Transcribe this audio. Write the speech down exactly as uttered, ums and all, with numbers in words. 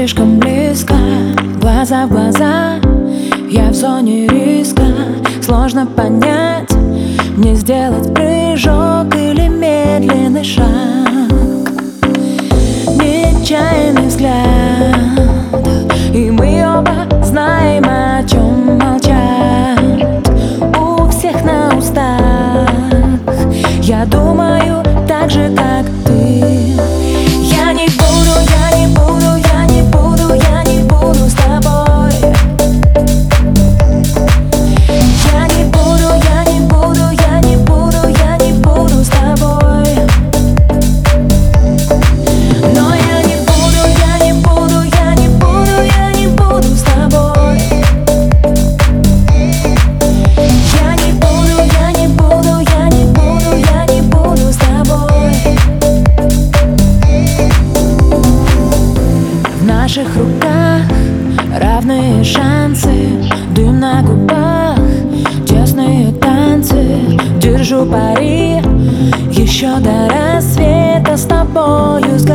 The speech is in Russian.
слишком близко, глаза в глаза. Я в зоне риска, сложно понять, мне сделать прыжок или медленный шаг. Нечаянный взгляд, и мы оба знаем, о чем молчат у всех на устах. Я думаю так же, как ты. Я не буду, я не буду, я не буду, я не буду с тобой. Я не буду, я не буду, я не буду, я не буду с тобой. Но я не буду, я не буду, я не буду, я не буду с тобой. Я не буду, я не буду, я не буду, я не буду с тобой. В наших руках равные шансы, дым на губах, тесные танцы. Держу пари, еще до рассвета с тобою.